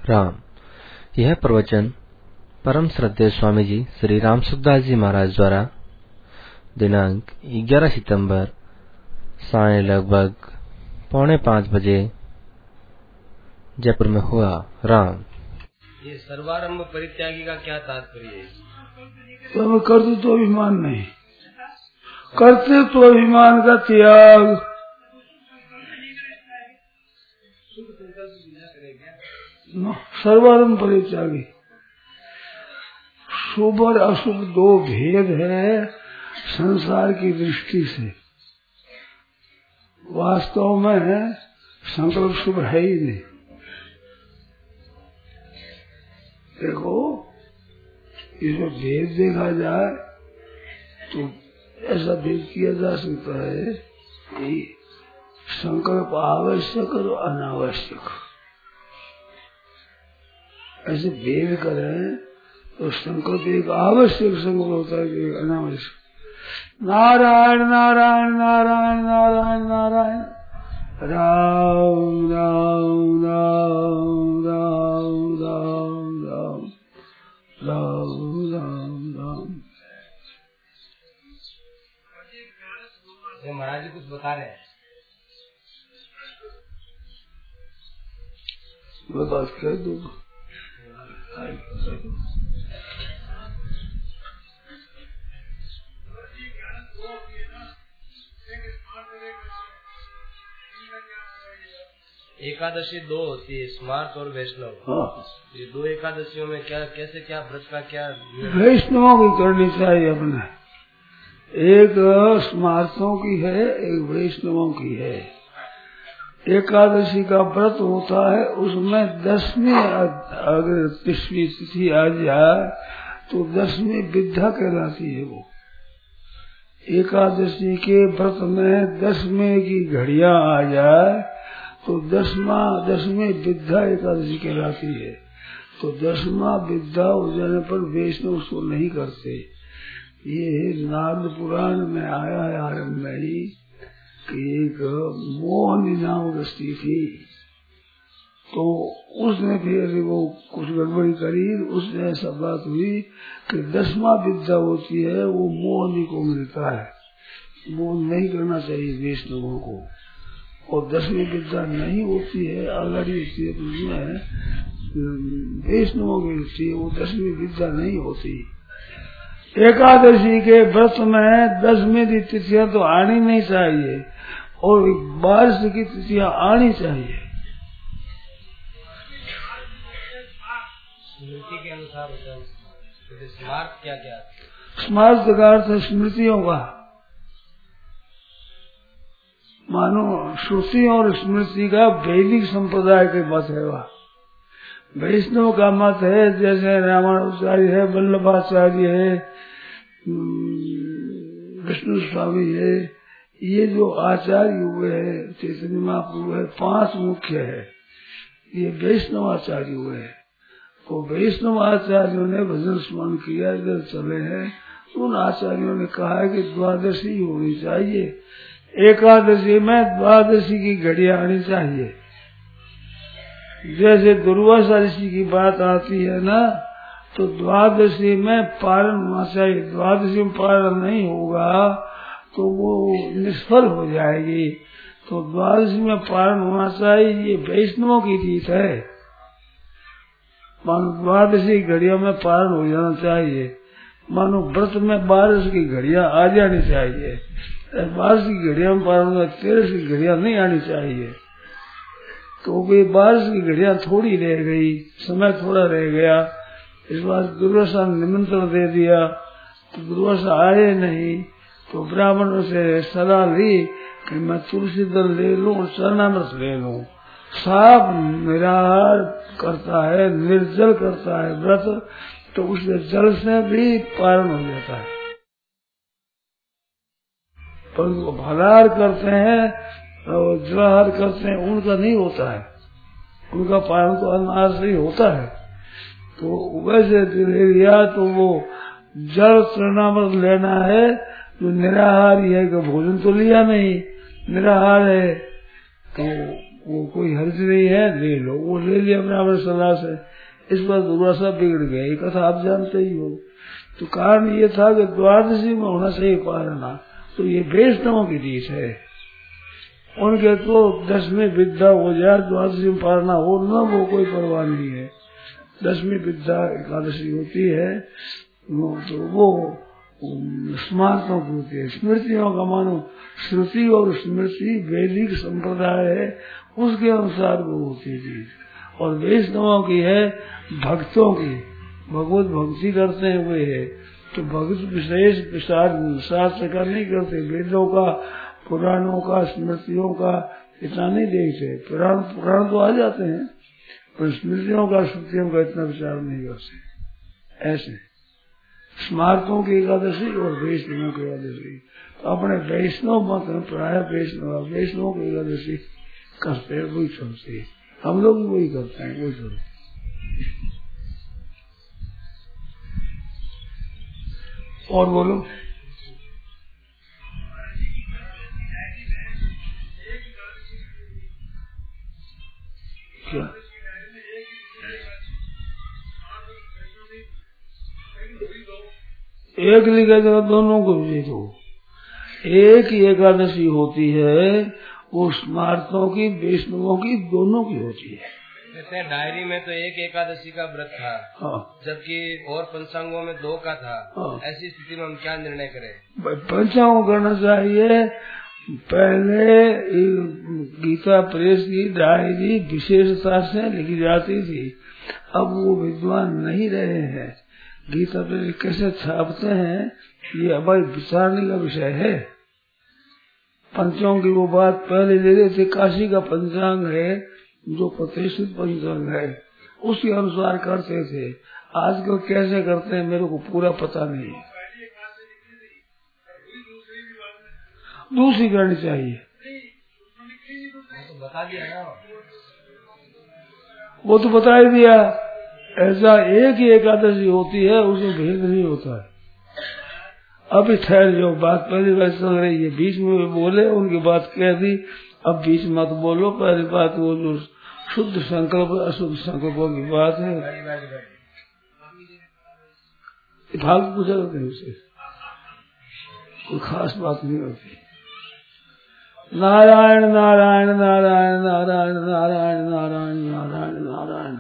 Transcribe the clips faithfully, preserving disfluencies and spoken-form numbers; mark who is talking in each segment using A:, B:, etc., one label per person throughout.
A: राम। यह प्रवचन परम श्रद्धेय स्वामी जी श्री राम सुखदास जी महाराज द्वारा दिनांक ग्यारह सितंबर साय लगभग पौने पाँच बजे जयपुर में हुआ। राम।
B: ये सर्वारंभ परित्यागी का क्या तात्पर्य है?
C: तो करते तो अभिमान नहीं, करते तो अभिमान का त्याग। सर्वारंभ परित्यागी। शुभ और अशुभ दो भेद है संसार की दृष्टि से। वास्तव में संकल्प शुभ है ही नहीं। देखो, इसमें भेद देखा जाए तो ऐसा भेद किया जा सकता है कि संकल्प आवश्यक और अनावश्यक। ऐसे भेद करें तो संकल्प एक आवश्यक संकल्प होता है कि अनावश्यक। नारायण नारायण नारायण नारायण नारायण राम राम राम राम राम राम राम राम राम।
B: महाराज जी कुछ बता रहे हैं।
C: मैं बात कह दूँ।
B: एकादशी दो होती है, स्मार्त और वैष्णव।
C: हाँ।
B: ये दो एकादशियों में क्या कैसे क्या व्रत का क्या?
C: वैष्णवों की करनी चाहिए अपने। एक स्मार्तों की है, एक वैष्णवों की है। एकादशी का व्रत होता है, उसमें दसवीं अगर तीसवीं तिथि आ जाए तो दसवीं विद्या कहलाती है। वो एकादशी के व्रत में दसवें की घड़ियां आ जाए तो दसवां दसवीं विद्या एकादशी कहलाती है। तो दसवां विद्या हो जाने पर वैष्णव उसको नहीं करते। ये नारद पुराण में आया है आरंभ में ही कि एक मोहनी नाम दस्ती थी, तो उसने फिर वो कुछ गड़बड़ी करी। उसने ऐसा बात हुई कि दसवां विद्या होती है वो मोहनी को मिलता है, वो नहीं करना चाहिए वैष्णवों को। और दसवीं विद्या नहीं होती है, आगाड़ी होती है, उसमें वैष्णवों की होती है, वो दसवीं विद्या नहीं होती। एकादशी के व्रत में दसवीं की तिथियां तो आनी नहीं चाहिए और बारिश की तिथियां आनी चाहिए।
B: स्मृति के अनुसार होता है। स्मार्त क्या क्या?
C: स्मार्त का अर्थ है स्मृतियों का। मानो श्रुति और स्मृति का वैदिक संप्रदाय के मत है। वह वैष्णव का मत है, जैसे रामानुजाचार्य है, वल्लभाचार्य है, विष्णु स्वामी है। ये जो आचार्य हुए हैं, चैतन्य महाप्रभु है, पांच मुख्य है, ये वैष्णव आचार्य हुए हैं। तो वैष्णव आचार्यों ने भजन स्मरण किया, इधर चले हैं। उन आचार्यों ने कहा है कि द्वादशी होनी चाहिए, एकादशी में द्वादशी की घड़ियां आनी चाहिए। जैसे दुर्वासा ऋषि की बात आती है ना, तो द्वादशी में पारण होना चाहिए। द्वादशी में पारण नहीं होगा तो वो निष्फल हो जाएगी। तो द्वादशी में पारण होना चाहिए, ये वैष्णवों की रीत है। मानो द्वादशी घड़ियों में पारण हो जाना चाहिए। मानो व्रत में बारिश की घड़ियां आ जानी चाहिए। बारिश की घड़ियां में पारण होगा, तेरस की घड़ियां नहीं आनी चाहिए। तो वे बारिश की घड़ियां थोड़ी रह गई, समय थोड़ा रह गया। इस बार दुर्वासा ने निमंत्रण दे दिया तो दुर्वासा आए नहीं। तो ब्राह्मणों से सलाह ली कि मैं तुलसी दल ले लूं और चरणामृत ले लूं। साफ निराहार करता है, निर्जल करता है व्रत, तो उससे जल से भी पारण हो जाता है। पर वो फलाहार करते हैं और जलाहार करते हैं, उनका नहीं होता है। उनका पारण तो अनाज से ही होता है। तो वैसे ले लिया तो वो जल चरणामृत लेना है, जो निराहार है कि भोजन तो लिया नहीं, निराहार है, तो वो कोई हर्ज नहीं है, ले लो। वो ले लिया ब्राह्मण सलाह से, इस बार दुर्वासा बिगड़ गया। ये कथा आप जानते ही हो। तो कारण ये था कि द्वादशी में होना चाहिए पारना, तो ये वैष्णवों की रीत है। उनके तो दसवीं विद्या हो जाए, द्वादशी में पारना हो न, वो कोई परवाह नहीं है। दसवीं विद्या एकादशी होती है तो वो स्मारकों की होती है, स्मृतियों का मानो श्रुति और स्मृति वैदिक संप्रदाय है, उसके अनुसार वो होती थी। और वैष्णवों की है भक्तों की, भगवत भक्ति करते हुए है। तो भक्त विशेष शास्त्र का नहीं करते, वेदों का, पुराणों का, स्मृतियों का इतना नहीं देखते। पुराण पुराण तो आ जाते हैं, पर स्मृतियों का, श्रुतियों का इतना विचार नहीं करते। ऐसे स्मारकों की एकादशी और वैष्णवों की एकादशी, तो अपने वैष्णव मत में प्राय वैष्णव वैष्णव की एकादशी करते हैं, वही चलते हैं। हम लोग भी वही करते हैं, वही चलते। और बोलो क्या? एक लिखा जाए दोनों को भी दो। एक ही एकादशी होती है, वो स्मार्तों की, वैष्णवों की, दोनों की होती है।
B: जैसे डायरी में तो एक एकादशी का व्रत था,
C: हाँ।
B: जबकि और पंचांगों में दो का था।
C: हाँ।
B: ऐसी स्थिति में हम क्या निर्णय करें?
C: पंचांग करना चाहिए। पहले गीता प्रेस की डायरी विशेषता से लिखी जाती थी, अब वो विद्वान नहीं रहे हैं। गीता प्रेस कैसे छापते हैं, ये अब विचारने का विषय है। पंचांग की वो बात पहले ले रहे थे, काशी का पंचांग है जो प्रतिष्ठित पंचांग है, उसके अनुसार करते थे। आजकल कैसे करते हैं मेरे को पूरा पता नहीं है। दूसरी करनी चाहिए,
B: बता दिया ना,
C: वो तो बता ही दिया। ऐसा एक ही एकादशी होती है, उसमें भेद नहीं होता है। अभी ठहर जो बात पहली बात चल रही है, बीच में बोले उनकी बात कह दी, अब बीच मत बोलो। पहली बात वो जो शुद्ध संकल्प अशुद्ध संकल्पों की बात है, फालतू पूछा करते हैं, उसे कोई खास बात नहीं होती। नारायण नारायण नारायण नारायण नारायण नारायण नारायण नारायण।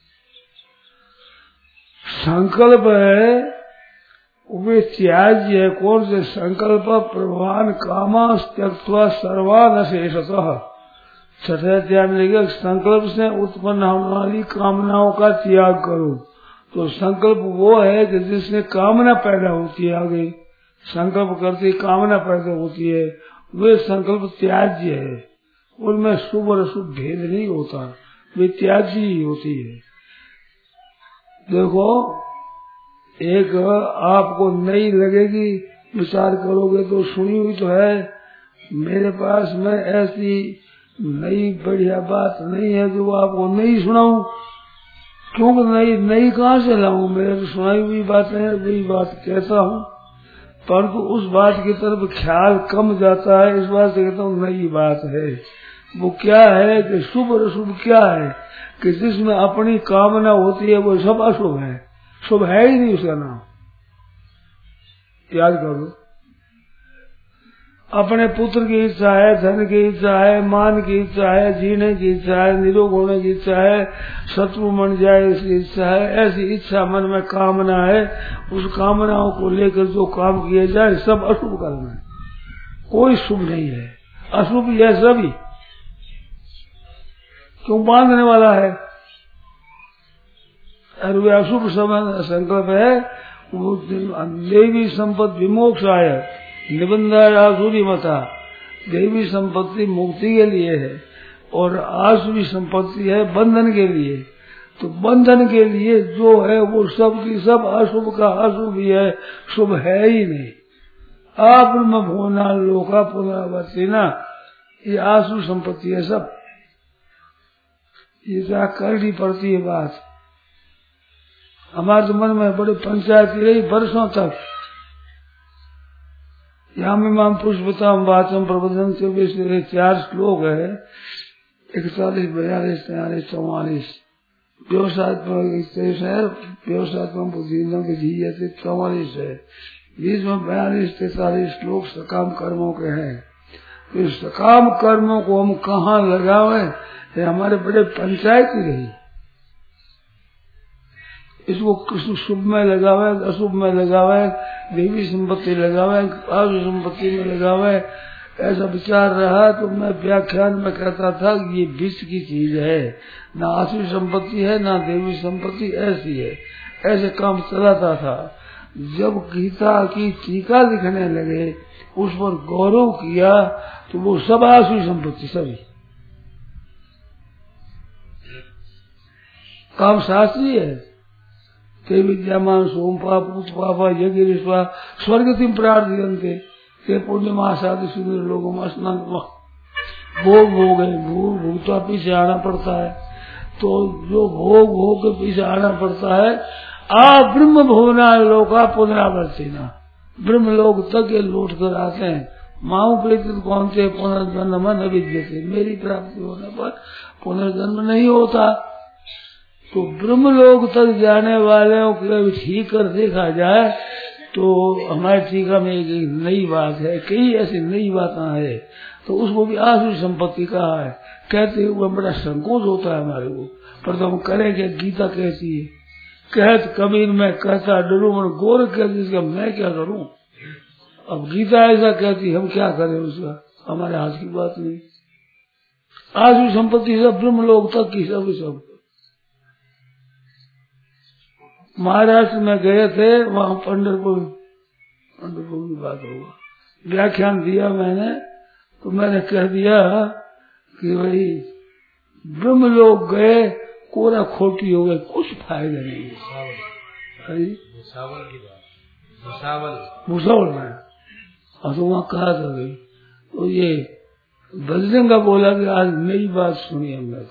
C: संकल्प है वे त्याज्य है। कौन से संकल्प? प्रवान कामा त्यक्त्वा सर्वान शेषतः। छठे अध्याय में लिखा, संकल्प से उत्पन्न होने वाली कामनाओं का त्याग करो। तो संकल्प वो है कि जिससे कामना पैदा होती है, आगे संकल्प करती कामना पैदा होती है, वे संकल्प त्याज्य है। उनमें शुभ और अशुभ भेद नहीं होता, वे त्याज्य ही होती है। देखो, एक आपको नई लगेगी, विचार करोगे तो सुनी हुई तो है, मेरे पास में ऐसी नई बढ़िया बात नहीं है जो आपको नहीं सुनाऊं। क्योंकि नई नई कहाँ से लाऊं? मेरे तो सुनाई हुई बातें हैं, वही बात कहता हूँ, परंतु उस बात की तरफ ख्याल कम जाता है। इस बात से कहता हूँ नई बात है। वो क्या है कि शुभ और अशुभ क्या है कि जिसमें अपनी कामना होती है वो सब अशुभ है, शुभ है ही नहीं उसका नाम। याद कर लो, अपने पुत्र की इच्छा है, धन की इच्छा है, मान की इच्छा है, जीने की इच्छा है, निरोग होने की इच्छा है, शत्रु मन जाए इसकी इच्छा है, ऐसी इच्छा मन में कामना है। उस कामनाओं को लेकर जो काम किए जाए सब अशुभ कर्म है, कोई शुभ नहीं है, अशुभ यह सभी। क्यों? बांधने वाला है, और वे अशुभ संकल्प है। वो देवी संपत्ति विमोक्षाय निबंधासूरी मता। देवी संपत्ति मुक्ति के लिए है और आसुरी संपत्ति है बंधन के लिए। तो बंधन के लिए जो है वो सब की सब अशुभ का अशुभ ही है, शुभ है ही नहीं। आप भोना लोका पुनरावर्ती ना, ये आसु संपत्ति है सब। ये क्या करनी पड़ती है बात। हमारे तो मन में बड़ी पंचायती रही वर्षों तक। यहाँ में माम पुष्पताम वाचम प्रबंधन से चार श्लोक है, इकतालीस, बयालीस, तैतालीस, चौवालीस व्यवसायत्मक है, व्यवसायत्मक बुद्धियों की जी चौवालीस है। बीच में बयालीस तैतालीस श्लोक सकाम कर्मों के हैं। तो सकाम कर्मों को हम कहाँ लगावे, ये हमारे बड़े पंचायत ही रही। इसको किसी शुभ में लगावे, अशुभ में लगावे, देवी संपत्ति लगावे, आसु संपत्ति में लगावे, ऐसा विचार रहा। तो मैं व्याख्यान में कहता था कि ये विष की चीज है, ना आसु संपत्ति है ना देवी संपत्ति, ऐसी है। ऐसे काम चलाता था। जब गीता की टीका लिखने लगे, उस पर गौरव किया, तो वो सब आसु संपत्ति सभी काम शास्त्रीय है। ते विद्यामान सोमपा पूत पापा यज्ञ स्वर्गतिम प्रार्थियन्ते ते पूर्णिमा शादी सुंदर लोगों में स्नान भोग भोग है। भोग भोगता पीछे आना पड़ता है। तो जो भोग भोग के पीछे आना पड़ता है, आ ब्रह्म भुवना लोका पुनरावर्ती ना, ब्रह्म लोग तक ये लौट कर आते हैं। माऊ प्रेतित कौन से पुनर्जन्म न विद्यते, मेरी प्राप्ति होने पर पुनर्जन्म नहीं होता। तो ब्रह्म लोग तक जाने वालों को ठीक कर देखा जाए तो हमारे टीका में एक नई बात है, कई ऐसी नई बातें है। तो उसको भी आसु संपत्ति कहा है। कहते हुए बड़ा संकोच होता है हमारे को, पर तो हम करेंगे। गीता कहती है, कहत कबीर मैं कहता डरू मन गोर कहती, इसका मैं क्या करूं। अब गीता ऐसा कहती, हम क्या करें उसका, हमारे हाथ की बात नहीं। आसु संपत्ति सब ब्रह्म लोग तक की सब सब। महाराष्ट्र में गए थे, वहां पंढरपुर पंढरपुर की बात होगा, व्याख्यान दिया मैंने। तो मैंने कह दिया कि भाई ब्रह्म लोग गए, कोरा खोटी हो गए, कुछ फायदा नहीं है।
B: भूसावल की बात, भूसावल
C: भूसावल में और तो वहाँ कहा था भाई। तो ये बजरंग का बोला कि आज नई बात सुनी हमने।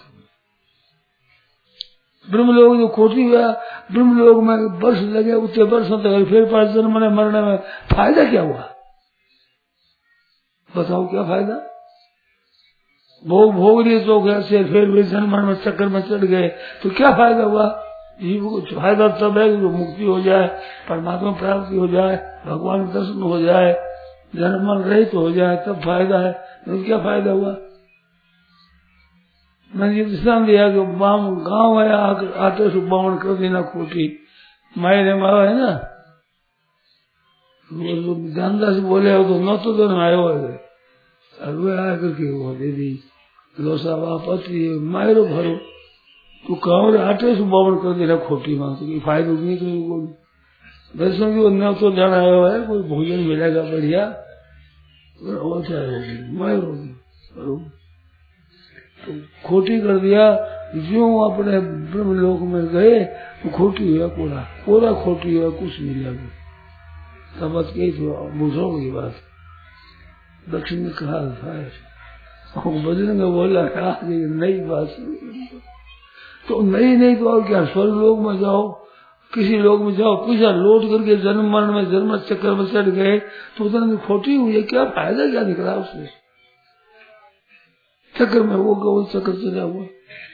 C: ब्रह्म लोग जो खोटी हुआ, ब्रह्म लोग में वर्ष लगे, उतने वर्षों तक फिर पांच जन्म में मरने में फायदा क्या हुआ, बताओ क्या फायदा। भोग भोग लिए तो कैसे फिर भी जन्म में चक्कर में चढ़ गए, तो क्या फायदा हुआ। जीव को फायदा तब है कि मुक्ति हो जाए, परमात्मा प्राप्ति हो जाए, भगवान दर्शन हो जाए, जन्म रहित तो हो जाए, तब फायदा है। तो क्या फायदा हुआ। मैंने ये दृष्टान दिया कि गाँव है, आटे से बावन कर देना खोटी, मायरे मावा है ना, जानदा से बोले हो तो नौ तो दिन आये हुए थे, आया करके वो दे दी लोसा वापसी मायरो भरो। तो गाँव आटे से बावन कर देना खोटी मांगते कि फायदा नहीं कहीं दर्शन की न तो जाना आया हुआ है, कोई भोजन मिलेगा बढ़िया, और क्या होगी मायरो। तो खोटी कर दिया। जो अपने ब्रह्म लोक में गए तो खोटी हुआ, कोरा कोरा खोटी हुआ, कुछ मिला। समझ के तो बुझो की बात दक्षिण में कहा था। बजरंग बोला नई बात, तो नई नहीं तो और क्या, स्वर्ग लोक में जाओ, किसी लोग में जाओ, पीछा लौट करके जन्म मरण में जन्म चक्कर में चढ़ गए, तो उधर खोटी हुई है, क्या फायदा क्या निकला उससे। चक्कर में वो गो चक्कर चला हुआ।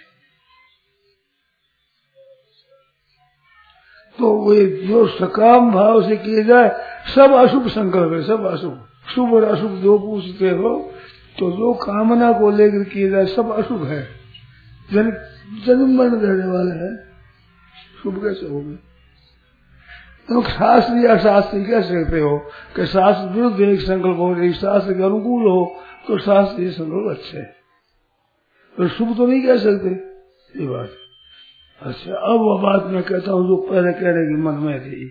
C: तो वे जो सकाम भाव से किए जाए, सब अशुभ संकल्प है, सब अशुभ। शुभ और अशुभ जो पूछते हो, तो जो कामना को लेकर किए जाए सब अशुभ है, जन जन्म मरण रहने वाले है, शुभ कैसे होंगे। तो शास्त्रीय अशास्त्री कह सकते हो कि शास्त्र विरुद्ध एक संकल्प हो, एक शास्त्र के अनुकूल हो तो शास्त्रीय संकल्प अच्छे है, तो शुभ तो नहीं कह सकते ये बात। अच्छा, अब वह बात मैं कहता हूँ जो पहले कहने की मन में थी।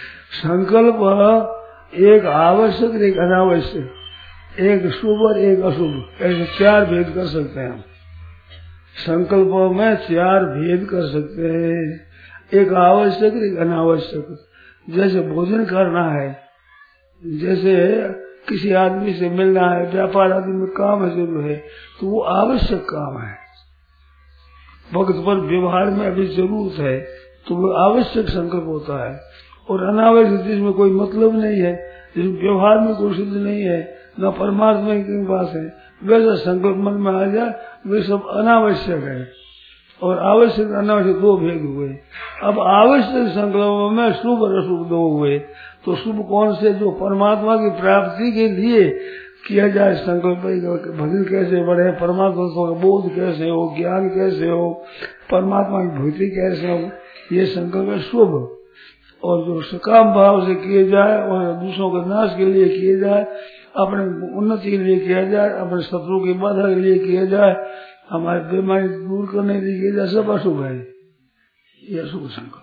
C: संकल्प एक आवश्यक एक अनावश्यक, एक शुभ और एक अशुभ, ऐसे चार भेद कर सकते हैं हम। संकल्पों में चार भेद कर सकते हैं, एक आवश्यक एक अनावश्यक। जैसे भोजन करना है, जैसे किसी आदमी से मिलना है, व्यापार आदि में काम है जरूर है, तो वो आवश्यक काम है। वक्त पर व्यवहार में अभी जरूरत है तो वो आवश्यक संकल्प होता है। और अनावश्यक जिसमें कोई मतलब नहीं है, जिसमें व्यवहार में कोई सिद्ध नहीं है, न परमात्मा की पास है, वैसा संकल्प मन में आ जाए, वे सब अनावश्यक है। और आवश्यक अनावश्यक दो भेद हुए। अब आवश्यक संकल्पों में शुभ और अशुभ दो हुए। तो शुभ कौन से? जो परमात्मा की प्राप्ति के लिए किया जाए संकल्प, भजन कैसे बढ़े, परमात्मा का बोध कैसे हो, ज्ञान कैसे हो, परमात्मा की भक्ति कैसे हो, ये संकल्प है शुभ। और जो सकाम भाव से किए जाए और दूसरों के नाश के लिए किए जाए, अपने उन्नति के लिए किया जाए, अपने शत्रु की बाधा के लिए किया जाए, हमारी बीमारी दूर करने के लिए किया जाए, सब अशुभ है। ये अशुभ संकल्प।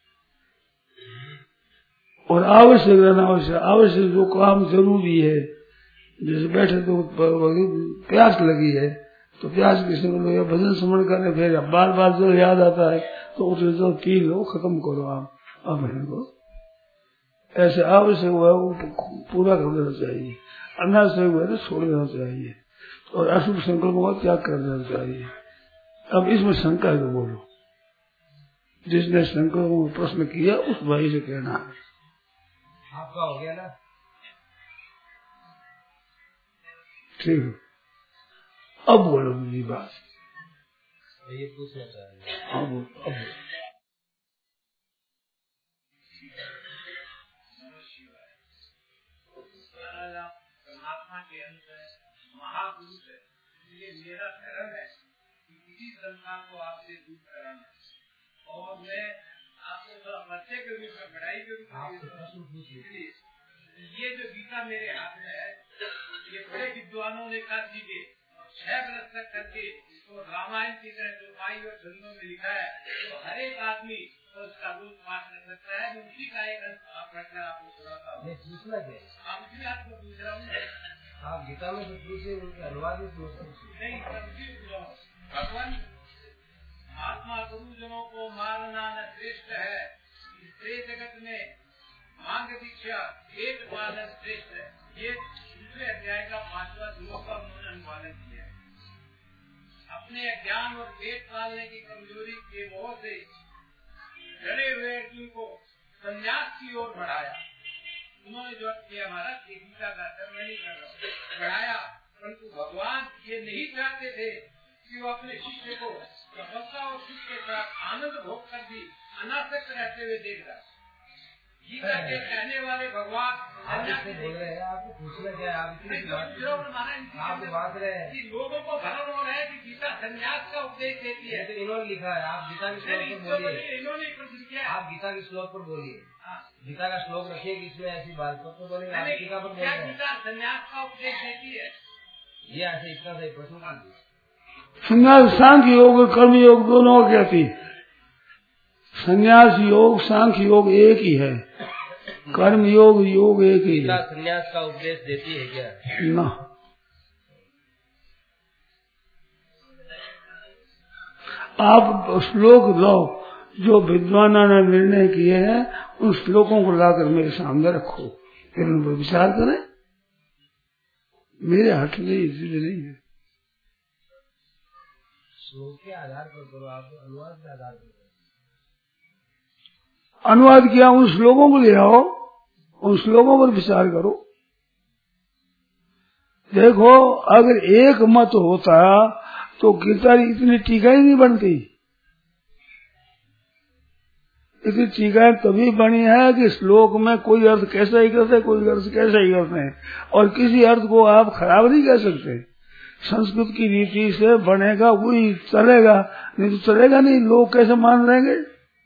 C: और आवश्यक अनावश्यक, आवश्यक जो काम जरूरी है, जैसे बैठे तो प्यास लगी है तो प्यास की समय भजन स्मरण करने, फिर बार बार जो याद आता है तो उसे जो पी लो, खत्म करो आप अपने को। ऐसे आवश्यक हुआ वो पूरा कर देना चाहिए, अनावश्यक हुआ तो छोड़ देना चाहिए, और अशुभ संकल्पों का त्याग कर देना चाहिए। अब इसमें शंका है तो बोलो, जिसने संकल्पों को प्रश्न किया उस भाई से कहना है।
B: आपका हो गया ना?
C: ठीक है, अब बोलो मेरी बात।
B: ये पूछना चाहिए।
C: अब अब
D: परमात्मा के अंदर महापुरुष है, इसलिए मेरा धर्म है कि किसी संसार को आपसे दूर कराना। और मैं आपको थोड़ा बच्चे के रूप में, पढ़ाई के रूप में, ये जो गीता मेरे हाथ में है, ये बड़े विद्वानों ने कहा सीधे छह बरस तक करके तो रामायण की तरह जो माई और छंदों में लिखा है, तो हर एक आदमी तो उसका रोज पाठ कर सकता है। मैं उसी का एक प्रश्न आपको सुनाता हूँ। पूछना क्या? आप उसी आपको पूछ रहा हूँ। आप गीता में जो पूछे उनके अनुवाद में नहीं, भगवान आत्मा गुरुजनों को मारना न श्रेष्ठ है, इस जगत में मांग दीक्षा पेट पालन श्रेष्ठ है। ये दूसरे अध्याय का पांचवा श्लोक का उन्होंने अनुवादन किया है। अपने ज्ञान और पेट पालने की कमजोरी के मोह से डरे हुए अर्जुन को संन्यास की ओर बढ़ाया। उन्होंने जो किया महाराज, ये गीता का कर्म नहीं कर रहा, बढ़ाया, परंतु भगवान ये नहीं चाहते थे कि वो अपने शिष्य को तपस्या और सुख के साथ आनंद भोग कर भी अनासक्त रहते हुए देख रहा। गीता के कहने वाले भगवान बोल रहे हैं, आपको पूछना क्या है? आप आपको बात रहे हैं कि लोगों को भ्रम हो रहा है कि गीता संन्यास का उपदेश देती है। तो इन्होंने लिखा है, आप गीता के श्लोक पर बोलिए। इन्होंने प्रश्न किया, आप गीता के श्लोक पर बोलिए। गीता का श्लोक रखिए कि इसमें ऐसी बात तो बोलेंगे, आप गीता पर बोल रहे हैं। गीता संन्यास का उपदेश देती है, ये ऐसे इतना सही प्रश्न।
C: संन्यास सांख्य योग कर्म योग दोनों कहती, संन्यास योग सांख्य योग एक ही है, कर्म योग योग एक ही है।
B: संन्यास का उपदेश देती है क्या?
C: ना, आप श्लोक लो जो विद्वानों ने निर्णय किए हैं, उन श्लोकों को लाकर मेरे सामने रखो, फिर उन पर विचार करें। मेरे हट नहीं, इसलिए नहीं है।
B: श्लोक के आधार पर करो, आप अनुवाद के आधार पर।
C: अनुवाद किया, उन श्लोकों को ले आओ, उन श्लोकों पर विचार करो। देखो, अगर एक मत होता तो गीता इतनी टीकाएं नहीं बनती। इतनी टीकाएं तभी बनी है कि श्लोक में कोई अर्थ कैसा ही करते, कोई अर्थ कैसा ही करते हैं, और किसी अर्थ को आप खराब नहीं कह सकते। संस्कृत की रीति से बनेगा वही चलेगा, नहीं तो चलेगा नहीं। लोग कैसे मान लेंगे?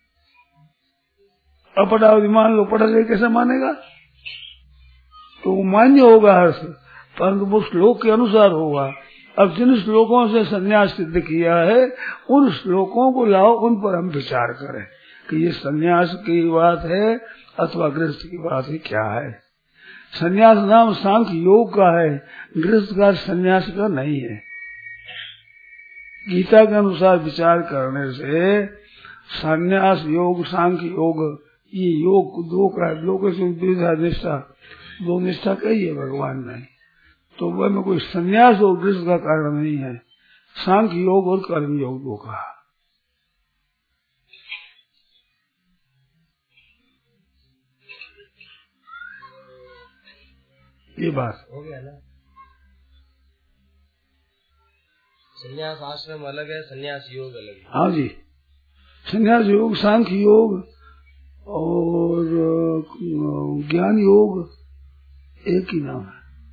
C: अपढ़ा मान लो, पढ़ा ले कैसे मानेगा? तो वो मान्य होगा हर्ष, परंतु वो श्लोक के अनुसार होगा। अब जिन श्लोकों से संन्यास सिद्ध किया है, उन श्लोकों को लाओ, उन पर हम विचार करें कि ये संन्यास की बात है अथवा गृहस्थ की बात है, क्या है। संन्यास नाम सांख्य योग का है, गृहस्थ का संन्यास का नहीं है। गीता के अनुसार विचार करने से संन्यास योग सांख्य योग, ये योग दो का, दो के निष्ठा, दो निष्ठा कही है भगवान ने, तो वह में कोई संन्यास और गृहस्थ का कारण नहीं है। सांख्य योग और कर्म योग दो का। ये बात
B: हो गया ना? संन्यास आश्रम अलग है, संन्यास योग अलग है।
C: हाँ जी, संन्यास योग, सांख्य योग और ज्ञान योग एक ही नाम है।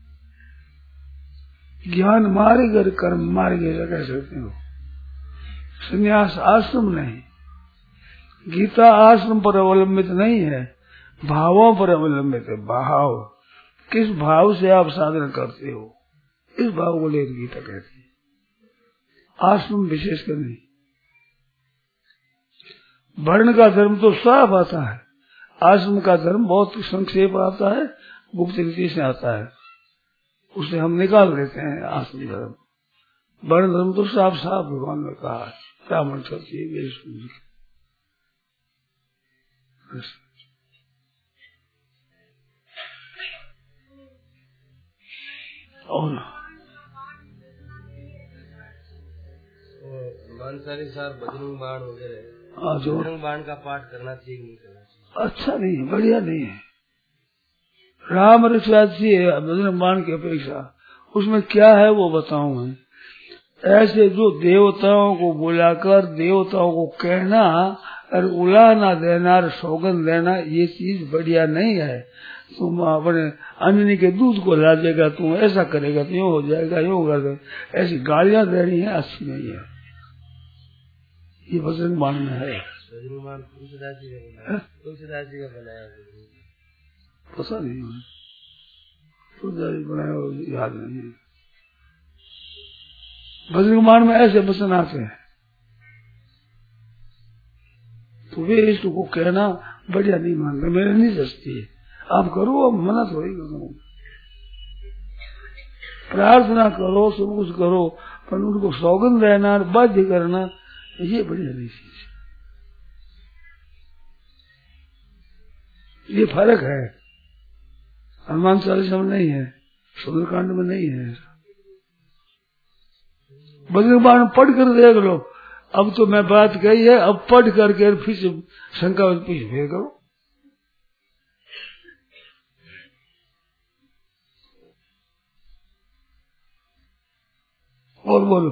C: ज्ञान मार्ग और कर्म मार्ग ऐसा कह सकते हो। संन्यास आश्रम नहीं, गीता आश्रम पर अवलंबित नहीं है, भावों पर अवलंबित है। भाव, किस भाव से आप साधना करते हो, इस भाव को लेकर गीता कहती है। आश्रम विशेषकर नहीं। वर्ण का धर्म तो साफ आता है, आश्रम का धर्म बहुत संक्षेप आता है, गुप्त रीति से आता है, उसे हम निकाल देते हैं आश्रम धर्म। वर्ण धर्म तो साफ साफ भगवान ने कहा है, ब्राह्मण क्षत्रिय वैश्य। और
B: मानसारी साहब बजरंग बाण वगैरह,
C: हाँ, जो
B: बजरंग बाण का पाठ करना चाहिए नहीं करना चाहिए?
C: अच्छा नहीं है, बढ़िया नहीं है। राम रक्षा अच्छी है बजरंग बाण की अपेक्षा। उसमें क्या है वो बताऊं मैं। ऐसे जो देवताओं को बुलाकर देवताओं को कहना और उलाना देना और सौगंध देना, ये चीज बढ़िया नहीं है। तुम अपने अंजनी के दूध को लादेगा, तुम ऐसा करेगा तो यूँ हो जाएगा, यूँ कर दे, ऐसी गालियां देनी है, अच्छी नहीं है। ये बजरंग बाण में है।
B: बजरंग बाण तुलसीदास जी का बनाया, तुलसीदास जी का बनाया,
C: पता नहीं तुलसीदास जी बनाया, याद नहीं है। बजरंग बाण में ऐसे वचन आते हैं, तो वे इसको कहना बढ़िया नहीं मानते, मेरे नहीं सस्ती है। आप करो, अब मना थोड़ी करो, प्रार्थना करो, सब कुछ करो, पर उनको सौगंध रहना और बाध्य करना, ये बढ़िया नहीं चीज। ये फर्क है। हनुमान चालीसा में नहीं है, सुंदरकांड में नहीं है। बजरंग बाण पढ़ कर देख लो। अब तो मैं बात कही है, अब पढ़ करके फिर से शंका पीछे फेर करो। और बोलो।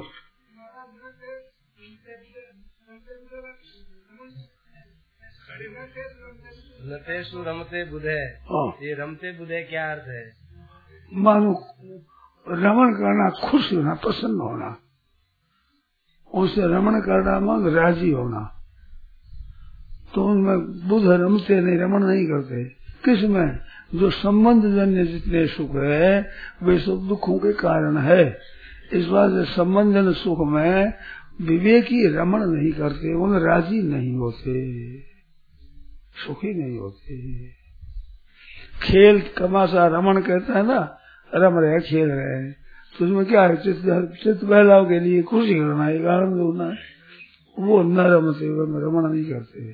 B: नतेषु रमते बुधे, ये रमते बुधे क्या अर्थ है?
C: मानो रमण करना, खुश होना, प्रसन्न होना, उनसे रमण करना मांग राजी होना। तो उनमें बुध रमते नहीं, रमण नहीं करते। किसमें? जो संबंध जन्य जितने सुख है वे सब दुखों के कारण है। इस बात से संबंध जन्य सुख में विवेकी रमण नहीं करते, उन राजी नहीं होते, सुखी नहीं होते। खेल तमाशा रमण कहता है ना, रम रहे, खेल रहे, तो उसमें क्या है? चित्त बहलाव के लिए खुशी करना है, आनंद होना है, वो न रमते, रमण नहीं करते।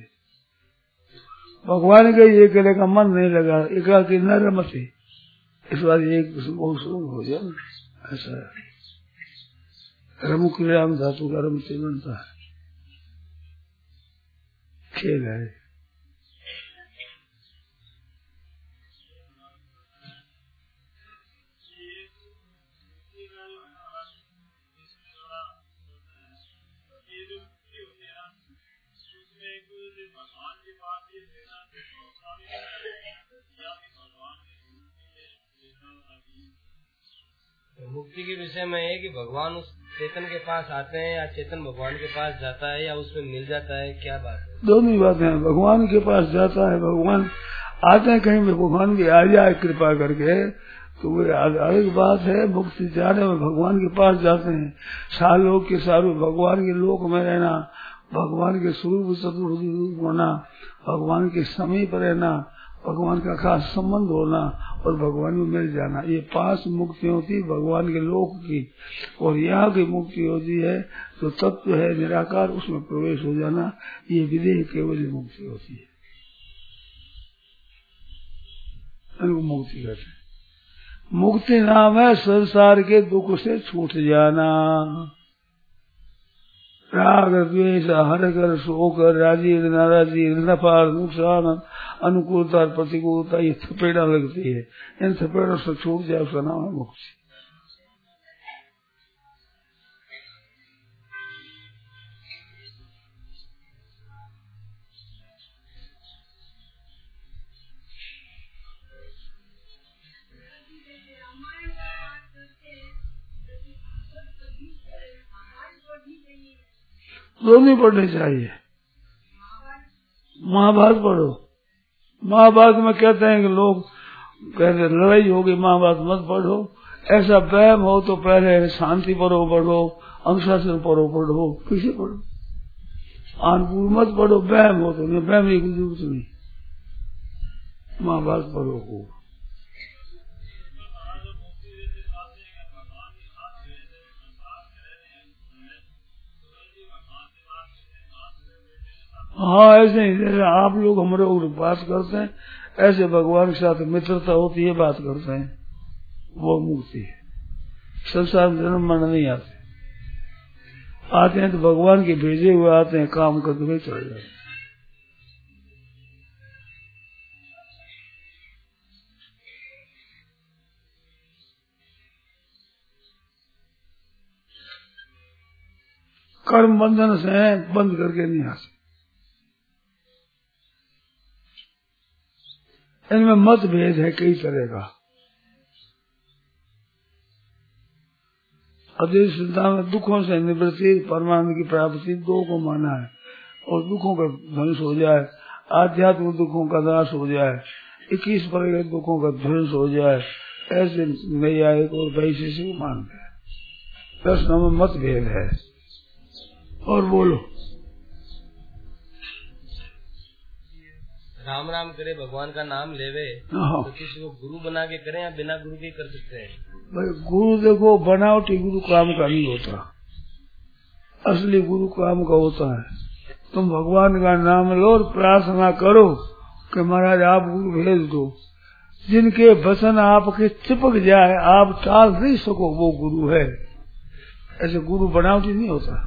C: भगवान के ये कहने का मन नहीं लगा, एका की न रमते, इस बात एक हो जाए ऐसा। रमु क्रीड़ा में धातु का रमते बनता है, खेल है।
B: मुक्ति के विषय में है कि भगवान उस चेतन के पास आते हैं या चेतन भगवान के पास जाता है या उसमें मिल जाता है, क्या बात है?
C: दोनों ही बातें हैं। भगवान के पास जाता है, भगवान आते हैं, कहीं भी भगवान भी आ जाए कृपा करके तो वो अलग बात है। मुक्ति जाने में भगवान के पास जाते हैं, सालों के सालों भगवान के लोक में रहना, भगवान के स्वरूप चतुर्भुज रूप होना, भगवान के समीप रहना, भगवान का खास संबंध होना और भगवान में मिल जाना, ये पांच मुक्ति होती भगवान के लोक की। और यहाँ की मुक्ति होती है जो तत्व है निराकार, उसमें प्रवेश हो जाना, ये विदेह केवल मुक्ति होती है, इनको मुक्ति कहते हैं। मुक्ति नाम है संसार के दुख से छूट जाना। राग द्वेष हर कर शोक राजी नाराजी नफा नुकसान अनुकूलता प्रतिकूलता, ये थपेड़ा लगती है, इन थपेड़ों से छूट जाए उसका नाम है मुक्ति। दोनों पढ़ने चाहिए। महाभारत पढ़ो। महाभारत में कहते हैं कि लोग कहते लड़ाई होगी, महाभारत मत पढ़ो। ऐसा वहम हो तो पहले शांति पढ़ो पढ़ो, अनुशासन पढ़ो पढ़ो, किसे पढ़ो, आनपुर मत पढ़ो। वहम हो तो नहीं, वहम की जरूरत नहीं, महाभारत पढ़ो को। हाँ ऐसे ही जैसे आप लोग हमारे बात करते हैं, ऐसे भगवान के साथ मित्रता होती है, बात करते हैं, वो मुक्ति है। संसार में जन्म मरण नहीं आते, आते हैं तो भगवान के भेजे हुए आते हैं, काम करते हुए चले जाते हैं। कर्म बंधन से बंद करके नहीं आ सकते। इनमें मतभेद है कई तरह का। अद्वैत सिद्धांत में दुखों से निवृत्ति, परमानंद की प्राप्ति दो को माना है, और दुखों का ध्वंस हो जाए, आध्यात्मिक दुखों का नाश हो जाए, इक्कीस प्रकार के दुखों का ध्वंस हो जाए, ऐसे नैयायिक और वैशेषिक मानते हैं। प्रश्नों में मतभेद है। और बोलो।
B: राम राम करे, भगवान का नाम लेवे, तो किसी को गुरु बना के करें या बिना गुरु के कर सकते हैं?
C: भाई गुरु देखो, बनावटी गुरु काम का नहीं होता, असली गुरु काम का होता है। तुम भगवान का नाम लो और प्रार्थना करो कि महाराज आप गुरु भेज दो। जिनके वचन आपके चिपक जाए, आप टाल नहीं सको, वो गुरु है। ऐसे गुरु बनावटी नहीं होता।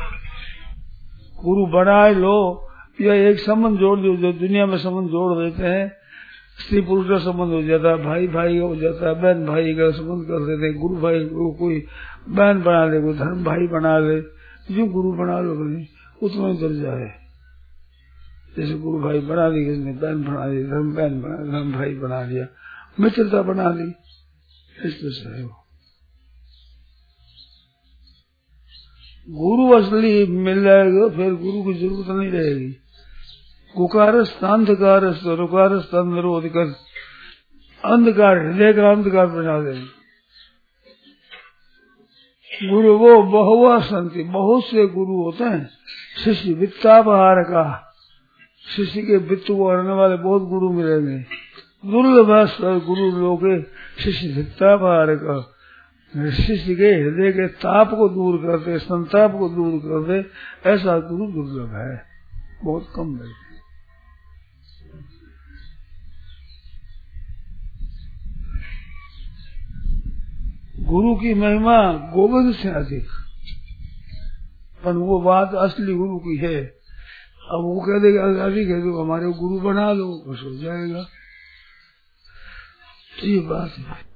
C: गुरु बनाए लो या एक संबंध जोड़ दो, जो दुनिया में संबंध जोड़ देते हैं। स्त्री पुरुष का संबंध हो जाता है, भाई भाई का हो जाता है, बहन भाई का संबंध कर देते हैं। गुरु भाई को कोई बहन बना ले, कोई धर्म भाई बना ले, जो गुरु बना लो नहीं, उतना ही दर्जा है। जैसे गुरु भाई बना ली, किसने बहन बना ली, धर्म बहन बना, धर्म भाई बना लिया, मित्रता बना ली, इस तरह से है वो। गुरु असली मिल जाएगा, फिर गुरु की जरूरत नहीं रहेगी। गुकारस्थ अंधकारस्थ रुकारस्थ निरोध कर, अंधकार हृदय का अंधकार बना देंगे। गुरु वो बहुआ संति, बहुत से गुरु होते हैं। शिष्य वित्तापहार का, शिष्य के वित्त को हरने वाले बहुत गुरु मिलेंगे। दुर्लभ गुरु लोग शिष्य वित्तापहार का, शिष्य के हृदय के ताप को दूर करते, संताप को दूर करते, ऐसा गुरु दुर्लभ है, बहुत कम मिलते। गुरु की महिमा गोविंद से अधिक, पर वो बात असली गुरु की है। अब वो कह देगा अधिक है तो हमारे गुरु बना लो, बस हो जाएगा। ये बात है।